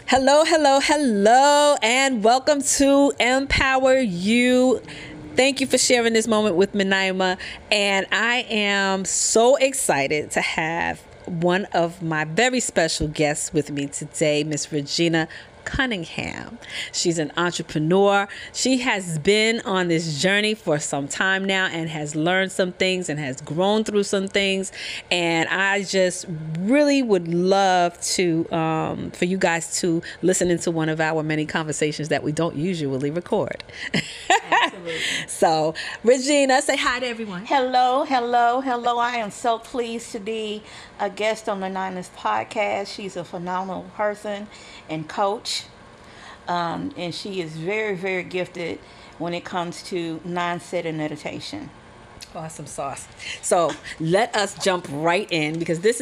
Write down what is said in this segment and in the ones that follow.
Hello, hello, hello, and welcome to Empower You. Thank you for sharing this moment with Menaima, and I am so excited to have one of my very special guests with me today, Miss Regina Cunningham. She's an entrepreneur. She has been on this journey for some time now and has learned some things and has grown through some things. And I just really would love to, for you guys to listen into one of our many conversations that we don't usually record. Absolutely. So, Regina, say hi to everyone. Hello, hello, hello. I am so pleased to be a guest on Menaima's podcast. She's a phenomenal person and coach. And she is very, very gifted when it comes to mindset and meditation. Awesome sauce. So let us jump right in, because this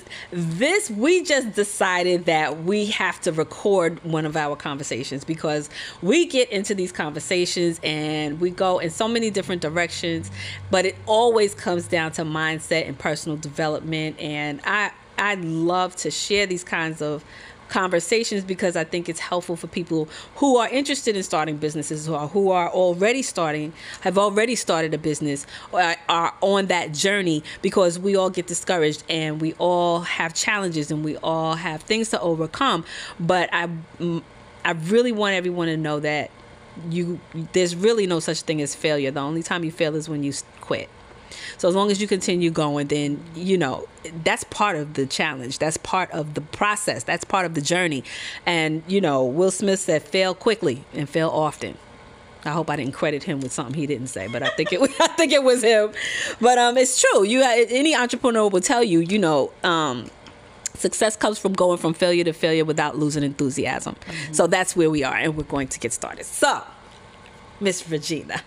we just decided that we have to record one of our conversations, because we get into these conversations and we go in so many different directions, but it always comes down to mindset and personal development. And I love to share these kinds of conversations because I think it's helpful for people who are interested in starting businesses, or who are have already started a business, or are on that journey, because we all get discouraged and we all have challenges and we all have things to overcome. But I really want everyone to know that there's really no such thing as failure. The only time you fail is when you quit. So as long as you continue going, then, that's part of the challenge. That's part of the process. That's part of the journey. And, Will Smith said, fail quickly and fail often. I hope I didn't credit him with something he didn't say, but I think it was him. But it's true. Any entrepreneur will tell you, success comes from going from failure to failure without losing enthusiasm. Mm-hmm. So that's where we are, and we're going to get started. So, Miss Regina,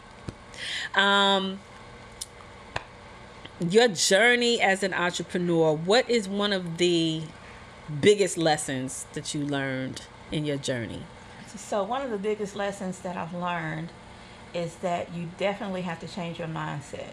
your journey as an entrepreneur, what is one of the biggest lessons that you learned in your journey? So one of the biggest lessons that I've learned is that you definitely have to change your mindset.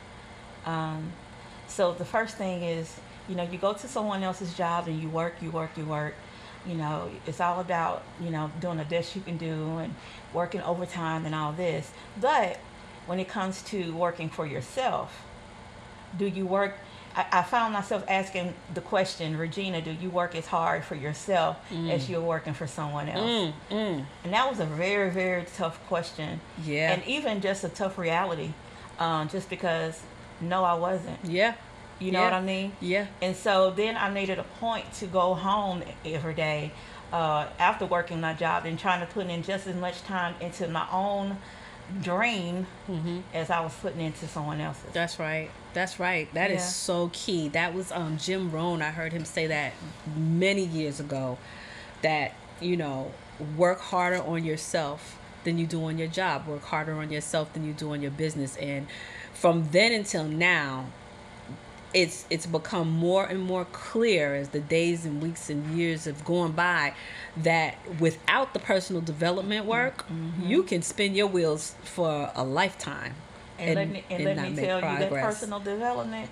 So the first thing is, you go to someone else's job and you work. It's all about, doing the best you can do and working overtime and all this. But when it comes to working for yourself, do you work? I found myself asking the question, Regina, do you work as hard for yourself as you're working for someone else? And that was a very, very tough question. Yeah. And even just a tough reality, just because, no, I wasn't. Yeah. You know what I mean? Yeah. And so then I made it a point to go home every day after working my job and trying to put in just as much time into my own dream as I was putting into someone else's. That's right. That is so key. That was Jim Rohn. I heard him say that many years ago, that work harder on yourself than you do on your job. Work harder on yourself than you do on your business. And from then until now, it's become more and more clear as the days and weeks and years have gone by, that without the personal development work, you can spin your wheels for a lifetime. And let me tell you, that personal development,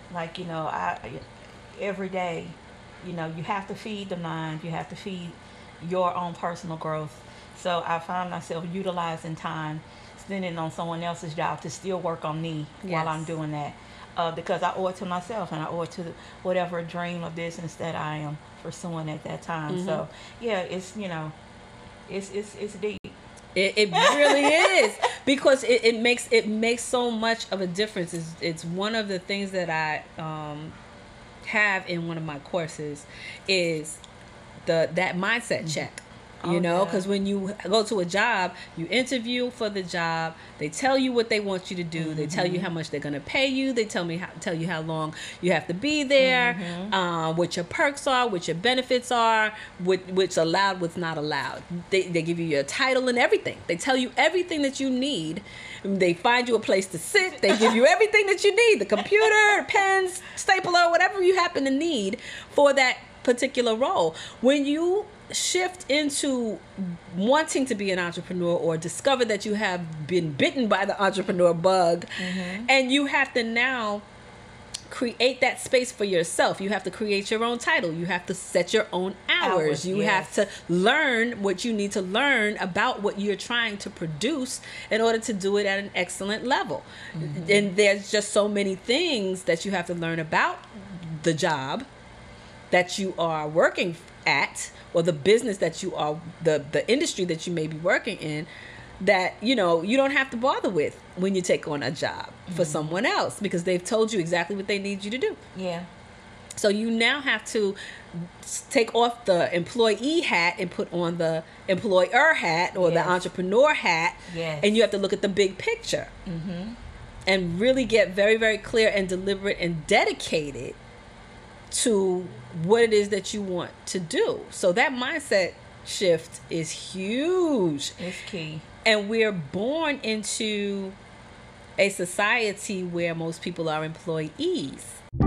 every day, you have to feed the mind. You have to feed your own personal growth. So I found myself utilizing time, spending on someone else's job to still work on me while I'm doing that. Because I owe it to myself, and I owe it to whatever dream or business that I am pursuing at that time. So yeah, it's it's deep. It really is, because it makes so much of a difference. It's one of the things that I have in one of my courses is that mindset check. Because when you go to a job, you interview for the job. They tell you what they want you to do. They tell you how much they're going to pay you. They tell you how long you have to be there, what your perks are, what your benefits are, what's allowed, what's not allowed. They give you your title and everything. They tell you everything that you need. They find you a place to sit. They give you everything that you need, the computer, pens, stapler, whatever you happen to need for that particular role. When you shift into wanting to be an entrepreneur, or discover that you have been bitten by the entrepreneur bug, and you have to now create that space for yourself. You have to create your own title. You have to set your own hours. You have to learn what you need to learn about what you're trying to produce in order to do it at an excellent level. And there's just so many things that you have to learn about the job that you are working at, or the business that you are, the industry that you may be working in, that you don't have to bother with when you take on a job for someone else, because they've told you exactly what they need you to do. Yeah. So you now have to take off the employee hat and put on the employer hat, or the entrepreneur hat. Yes. And you have to look at the big picture and really get very, very clear and deliberate and dedicated to what it is that you want to do. So that mindset shift is huge. It's key. And we're born into a society where most people are employees.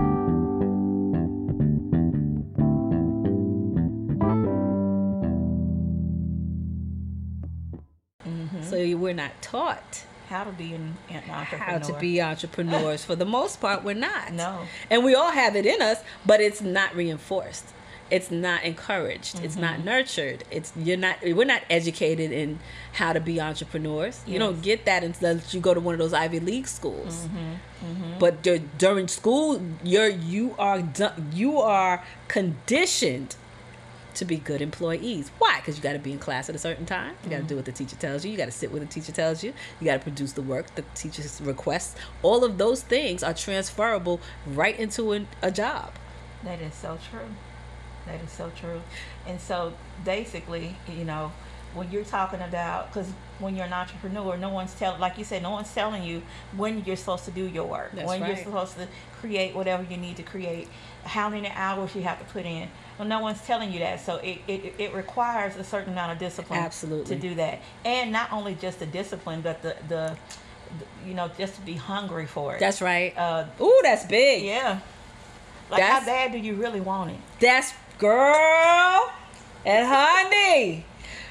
So we're not taught how to be an entrepreneur. How to be entrepreneurs. For the most part, we're not. No. And we all have it in us, but it's not reinforced. It's not encouraged. It's not nurtured. We're not educated in how to be entrepreneurs. You don't get that unless you go to one of those Ivy League schools. But during school, you are conditioned to be good employees. Why? Because you got to be in class at a certain time. You got to do what the teacher tells you. You got to sit where the teacher tells you. You got to produce the work the teacher requests. All of those things are transferable right into a job. That is so true. That is so true. And so basically, when you're talking about, because when you're an entrepreneur, like you said, no one's telling you when you're supposed to do your work. That's when right. You're supposed to create whatever you need to create, how many hours you have to put in. Well, no one's telling you that. So it requires a certain amount of discipline. Absolutely. To do that. And not only just the discipline, but the just to be hungry for it. That's right. Ooh, that's big. Yeah. Like, how bad do you really want it? That's girl and honey.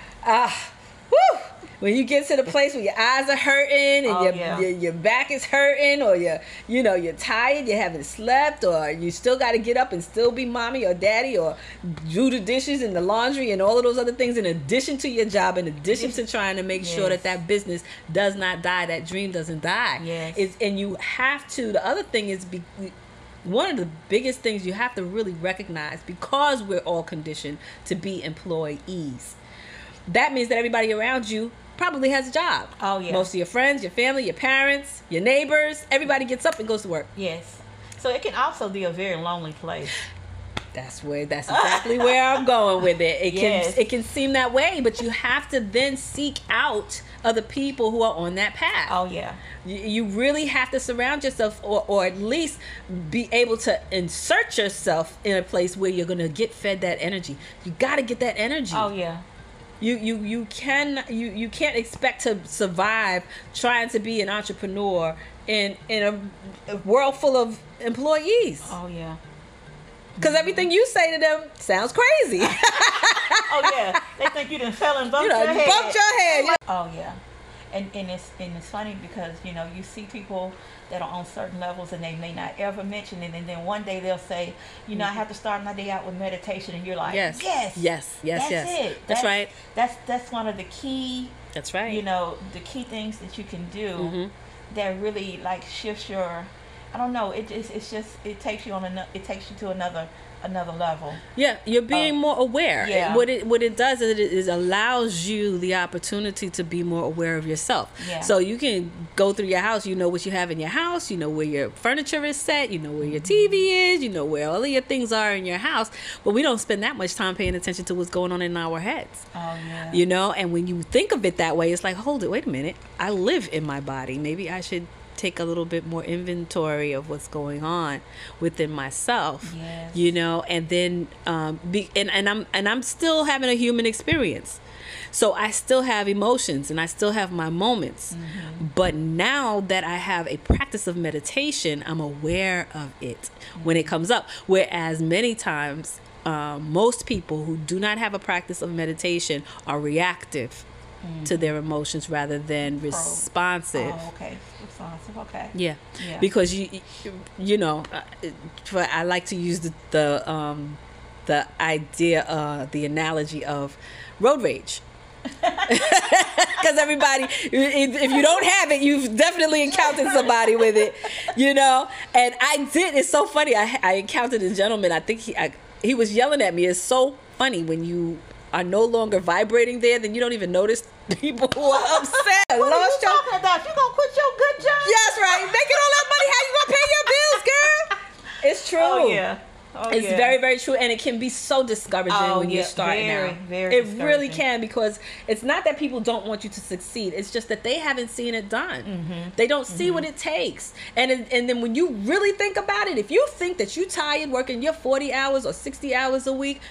Whew. When you get to the place where your eyes are hurting and your back is hurting, or you're tired, you haven't slept, or you still got to get up and still be mommy or daddy, or do the dishes and the laundry and all of those other things in addition to your job, in addition to trying to make sure that business does not die, that dream doesn't die. Yes. And you have to, the other thing is, one of the biggest things you have to really recognize, because we're all conditioned to be employees, that means that everybody around you probably has a job. Oh, yeah. Most of your friends, your family, your parents, your neighbors, everybody gets up and goes to work. Yes. So it can also be a very lonely place. That's exactly where I'm going with it. It can seem that way, but you have to then seek out other people who are on that path. Oh, yeah. You really have to surround yourself, or at least be able to insert yourself in a place where you're going to get fed that energy. You got to get that energy. Oh, yeah. You can't expect to survive trying to be an entrepreneur in a world full of employees. Oh, yeah. Because everything you say to them sounds crazy. Oh, yeah. They think you done fell and bumped your head. Bumped your head. Oh, yeah. And it's funny because, you see people that are on certain levels and they may not ever mention it. And then one day they'll say, I have to start my day out with meditation. And you're like, yes. That's it. That's right. That's one of the key, that's right. The key things that you can do that really like shifts your, I don't know. It takes you to another level. Yeah, you're being more aware. Yeah. What it does is allows you the opportunity to be more aware of yourself. Yeah. So you can go through your house. You know what you have in your house. You know where your furniture is set. You know where your TV is. You know where all of your things are in your house. But we don't spend that much time paying attention to what's going on in our heads. Oh yeah. And when you think of it that way, it's like, hold it, wait a minute. I live in my body. Maybe I should take a little bit more inventory of what's going on within myself. Yes. And then I'm still having a human experience, so I still have emotions and I still have my moments. But now that I have a practice of meditation, I'm aware of it when it comes up, whereas many times most people who do not have a practice of meditation are reactive to their emotions rather than responsive. Oh, okay. Responsive. Okay. Yeah. Yeah. Because you know, I like to use the idea, the analogy of road rage. Because everybody, if you don't have it, you've definitely encountered somebody with it, you know. And I did. It's so funny. I encountered a gentleman. I think he was yelling at me. It's so funny when you are no longer vibrating there, then you don't even notice people who are upset. What are you talking about? You gonna quit your good job? Yes, right. Making all that money, how you gonna pay your bills, girl? It's true. Oh yeah. Oh, it's very, very true, and it can be so discouraging when you're starting out. Very it really can, because it's not that people don't want you to succeed. It's just that they haven't seen it done. Mm-hmm. They don't see what it takes. And then when you really think about it, if you think that you're tired working your 40 hours or 60 hours a week,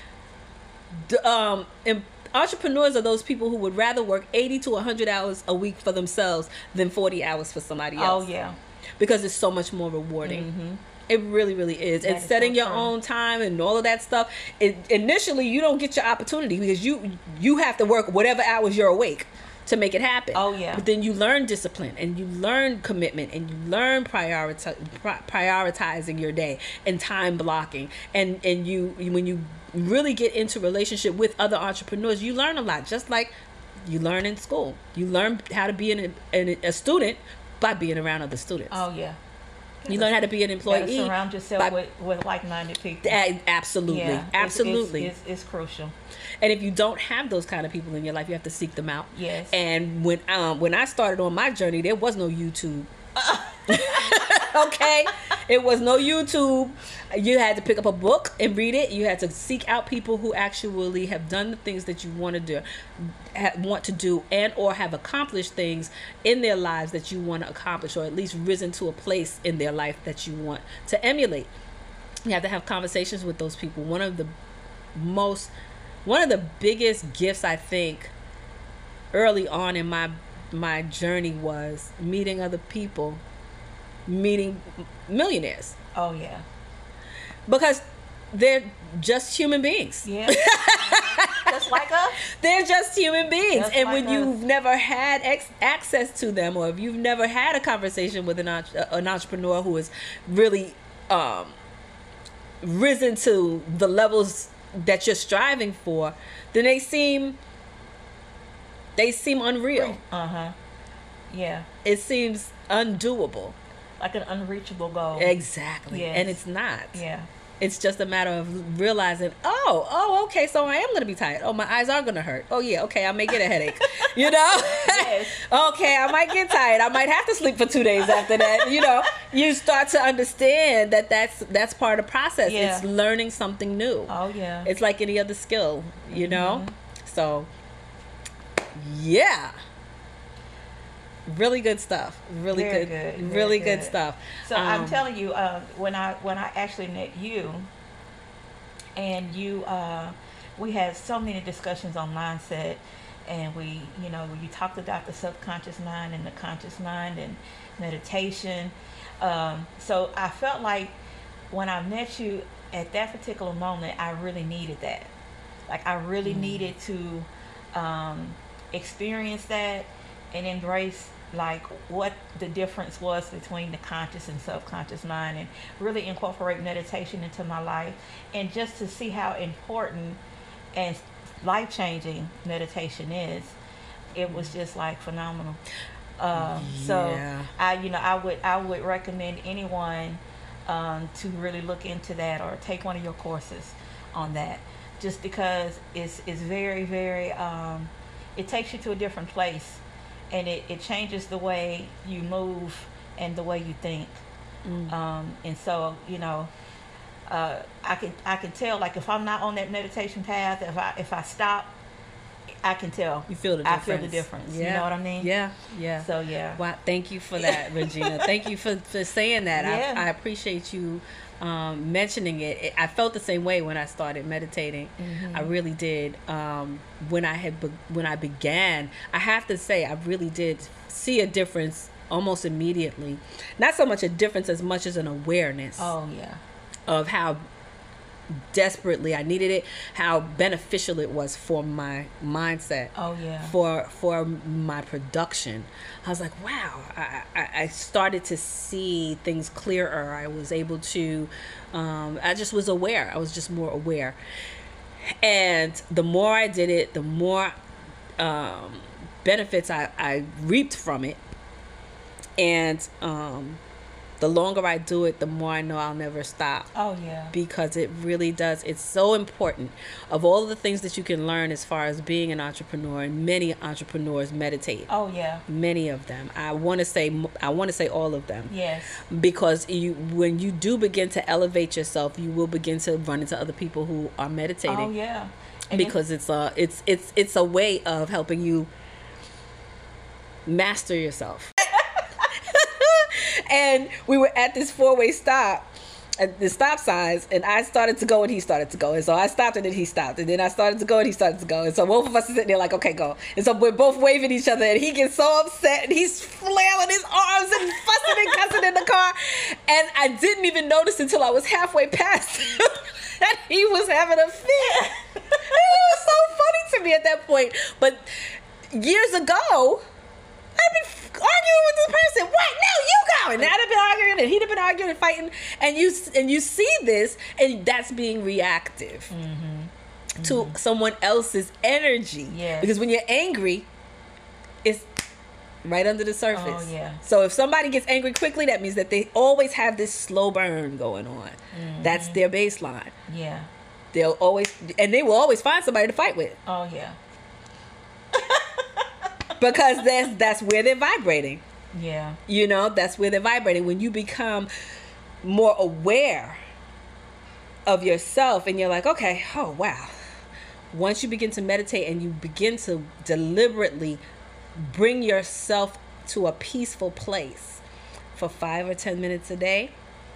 entrepreneurs are those people who would rather work 80 to 100 hours a week for themselves than 40 hours for somebody else. Oh yeah. Because it's so much more rewarding. Mm-hmm. It really, really is. That And is setting so your true. own time and all of that stuff. Initially, you don't get your opportunity because you have to work whatever hours you're awake to make it happen. Oh, yeah. But then you learn discipline and you learn commitment and you learn prioritizing your day and time blocking. And you when you really get into relationship with other entrepreneurs, you learn a lot. Just like you learn in school. You learn how to be a student by being around other students. Oh yeah. You learn how to be an You employee. gotta surround yourself by- with like-minded people. Absolutely. Yeah, Absolutely. It's crucial. And if you don't have those kind of people in your life, you have to seek them out. Yes. And when I started on my journey, there was no YouTube. Okay? It was no YouTube. You had to pick up a book and read it. You had to seek out people who actually have done the things that you want to do and or have accomplished things in their lives that you want to accomplish, or at least risen to a place in their life that you want to emulate. You have to have conversations with those people. One of the biggest gifts, I think, early on in my journey was meeting other people, meeting millionaires, Oh yeah. because they're just human beings. Yeah. Just like us. They're just human beings. Just And like when you've us. never had access to them, or if you've never had a conversation with an entrepreneur who has really risen to the levels that you're striving for, then they seem unreal. Uh-huh. Yeah. It seems undoable. Like an unreachable goal. Exactly. Yes. And it's not. Yeah. It's just a matter of realizing, okay, so I am going to be tired. Oh, my eyes are going to hurt. Oh, yeah, okay, I may get a headache. You know? Yes. Okay, I might get tired. I might have to sleep for 2 days after that. You know, you start to understand that that's part of the process. Yeah. It's learning something new. Oh yeah. It's like any other skill, you know? So, yeah. Really good stuff. Really Very good. good. Really Very good good. stuff. So I'm telling you, when I actually met you, and we had so many discussions on mindset, and you talked about the subconscious mind and the conscious mind and meditation. So I felt like when I met you at that particular moment, I really needed that. Like I really needed to experience that and embrace like what the difference was between the conscious and subconscious mind, and really incorporate meditation into my life, and just to see how important and life-changing meditation is. It was just like phenomenal. So Yeah. I would recommend anyone to really look into that or take one of your courses on that, just because it's very, very it takes you to a different place, and it changes the way you move and the way you think. And so I can tell, like, if I'm not on that meditation path, if I stop, I can tell. You feel the I difference. feel the difference. You know what I mean? Yeah, yeah. So yeah. Wow, thank you for that, Regina. Thank you for saying that. Yeah. I appreciate you mentioning it. I felt the same way when I started meditating. I really did. When I began, I have to say, I really did see a difference almost immediately. Not so much a difference as much as an awareness Oh yeah. of how desperately I needed it, how beneficial it was for my mindset. Oh yeah. For my production. I was like, wow. I started to see things clearer. I was able to I just was aware. I was just more aware. And the more I did it, the more benefits I reaped from it. And the longer I do it, the more I know I'll never stop. Oh yeah. Because it really does. It's so important. Of all the things that you can learn as far as being an entrepreneur, and many entrepreneurs meditate. Oh yeah. Many of them. I want to say all of them. Yes. Because when you do begin to elevate yourself, you will begin to run into other people who are meditating. Oh yeah. And because it's a way of helping you master yourself. And we were at this 4-way stop at the stop signs, and I started to go and he started to go, and so I stopped and then he stopped, and then I started to go and he started to go, and so both of us are sitting there like, okay, go. And so we're both waving each other, and he gets so upset and he's flailing his arms and fussing and cussing in the car, and I didn't even notice until I was halfway past that he was having a fit. It was so funny to me at that point. But years ago, I've been arguing with this person. What? No, you go. And I'd have been arguing, and he'd have been arguing and fighting. And you see this, and that's being reactive to someone else's energy. Yes. Because when you're angry, it's right under the surface. Oh, yeah. So if somebody gets angry quickly, that means that they always have this slow burn going on. That's their baseline. Yeah. They will always find somebody to fight with. Oh yeah. Because that's where they're vibrating. Yeah. You know, that's where they're vibrating. When you become more aware of yourself and you're like, okay, oh, wow. Once you begin to meditate and you begin to deliberately bring yourself to a peaceful place for 5 or 10 minutes a day,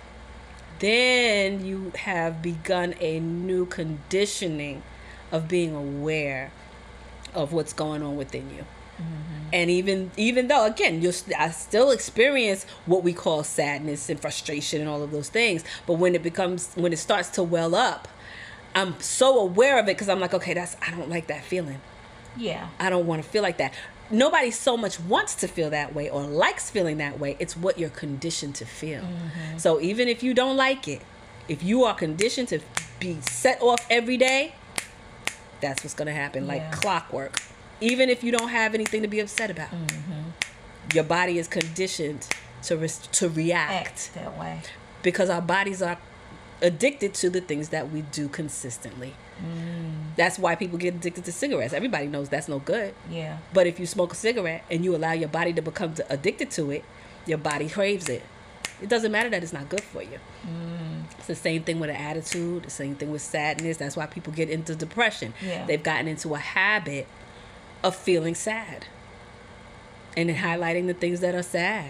then you have begun a new conditioning of being aware of what's going on within you. And even though, again, I still experience what we call sadness and frustration and all of those things, but when it starts to well up, I'm so aware of it because I'm like, okay, I don't like that feeling. Yeah. I don't want to feel like that. Nobody so much wants to feel that way or likes feeling that way. It's what you're conditioned to feel. So even if you don't like it, if you are conditioned to be set off every day, that's what's going to happen, like clockwork. Even if you don't have anything to be upset about, your body is conditioned to react. Act that way. Because our bodies are addicted to the things that we do consistently. That's why people get addicted to cigarettes. Everybody knows that's no good. Yeah. But if you smoke a cigarette and you allow your body to become addicted to it, your body craves it. It doesn't matter that it's not good for you. It's the same thing with an attitude, the same thing with sadness. That's why people get into depression. Yeah. They've gotten into a habit of feeling sad and highlighting the things that are sad.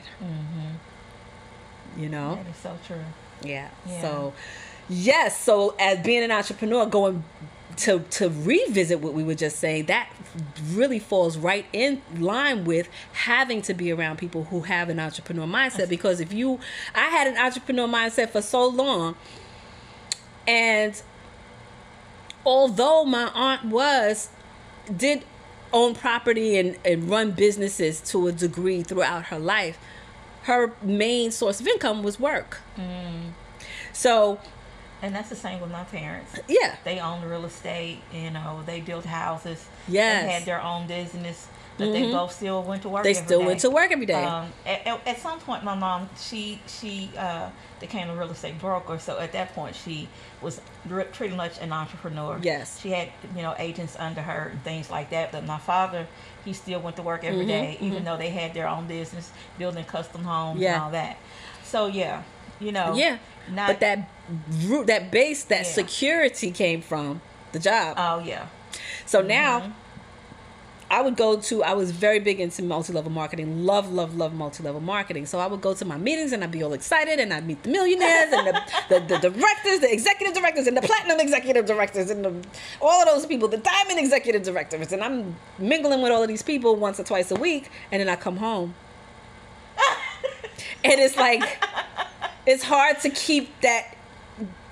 You know? That is so true. Yeah. Yeah. So, yes. So, as being an entrepreneur, going to revisit what we were just saying, that really falls right in line with having to be around people who have an entrepreneur mindset. Because I had an entrepreneur mindset for so long, and although my aunt did own property and run businesses to a degree throughout her life, her main source of income was work. So, and that's the same with my parents. Yeah. They owned real estate, they built houses. Yes. They had their own business, but they both still went to work They every still day. went to work every day. At some point, my mom, she became a real estate broker. So at that point, she was pretty much an entrepreneur. Yes. She had, agents under her and things like that. But my father, he still went to work every day, even though they had their own business, building custom homes and all that. So, yeah. But that base, that security came from the job. Oh, yeah. So now I was very big into multi-level marketing, love multi-level marketing. So I would go to my meetings and I'd be all excited and I'd meet the millionaires and the directors, the executive directors and the platinum executive directors and all of those people, the diamond executive directors. And I'm mingling with all of these people once or twice a week. And then I come home and it's like, it's hard to keep that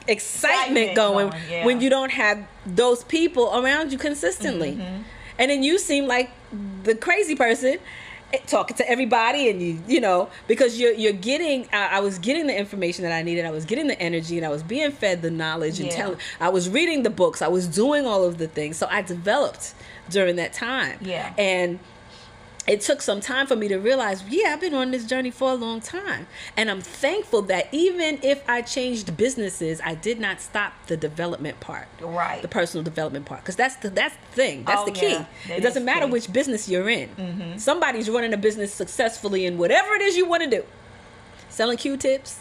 excitement going yeah. when you don't have those people around you consistently. And then you seem like the crazy person talking to everybody, and you know, because you're getting, I was getting the information that I needed, I was getting the energy, and I was being fed the knowledge, and I was reading the books, I was doing all of the things. So I developed during that time. And it took some time for me to realize, I've been on this journey for a long time. And I'm thankful that even if I changed businesses, I did not stop the development part. Right. The personal development part. Because that's the thing. That's the key. It doesn't matter which business you're in. Somebody's running a business successfully in whatever it is you want to do. Selling Q-tips.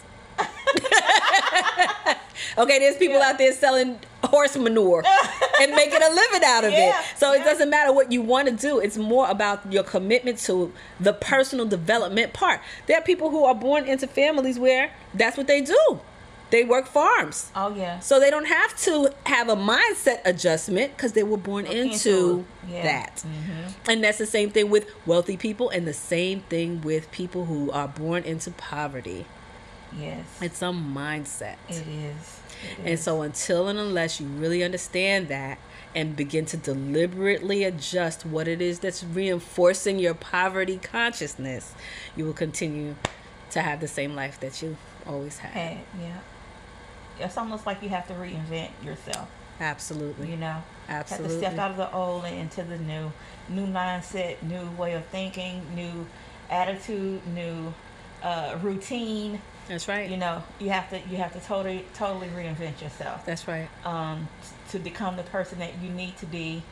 Okay, there's people out there selling horse manure and making a living out of it. So it doesn't matter what you want to do. It's more about your commitment to the personal development part. There are people who are born into families where that's what they do. They work farms. So they don't have to have a mindset adjustment because they were born into that. And that's the same thing with wealthy people, and the same thing with people who are born into poverty. It's a mindset. It is. And so until and unless you really understand that and begin to deliberately adjust what it is that's reinforcing your poverty consciousness, you will continue to have the same life that you always had. It's almost like you have to reinvent yourself. Absolutely. You know? Absolutely. Have to step out of the old and into the new. New mindset, new way of thinking, new attitude, new routine. That's right. You know, you have to totally reinvent yourself. That's right. To become the person that you need to be,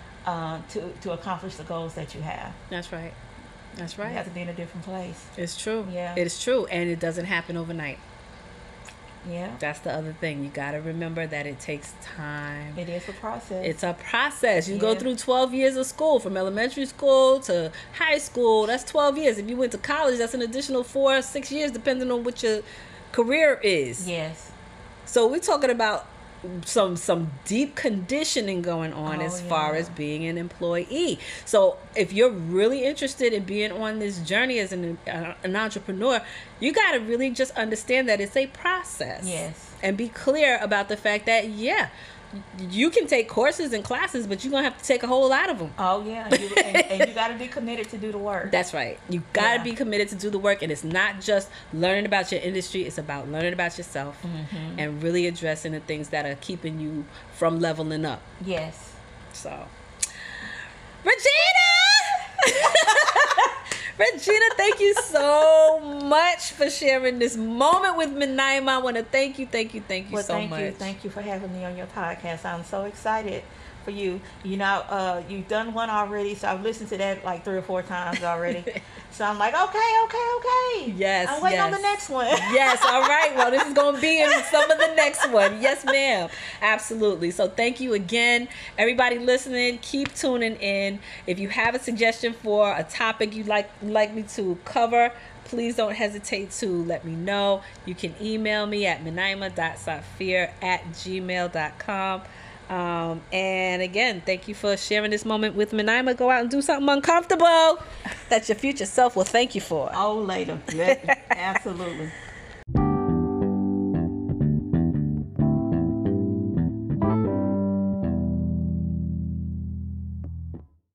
to accomplish the goals that you have. That's right. That's right. You have to be in a different place. It's true. Yeah. It's true, and it doesn't happen overnight. Yeah. That's the other thing. You got to remember that it takes time. It is a process. It's a process. You go through 12 years of school, from elementary school to high school. That's 12 years. If you went to college, that's an additional 4 or 6 years, depending on what your career is. So we're talking about some deep conditioning going on as far as being an employee. So if you're really interested in being on this journey as an entrepreneur, you got to really just understand that it's a process. And be clear about the fact that you can take courses and classes, but you're gonna have to take a whole lot of them. And you got to be committed to do the work. That's right. You got to be committed to do the work, and it's not just learning about your industry. It's about learning about yourself and really addressing the things that are keeping you from leveling up. So, Regina, thank you so much for sharing this moment with me, Naima. I want to thank you so much. Thank you for having me on your podcast. I'm so excited for you. You know, you've done one already, so I've listened to that like 3 or 4 times already. So I'm like, okay. Yes. I'm waiting on the next one. Yes. All right. Well, this is going to be in some of the next one. Yes, ma'am. Absolutely. So thank you again, everybody listening. Keep tuning in. If you have a suggestion for a topic you'd like me to cover, please don't hesitate to let me know. You can email me at minaima.safir@gmail.com. And again, thank you for sharing this moment with Naima. Go out and do something uncomfortable that your future self will thank you for. Oh, later. Absolutely.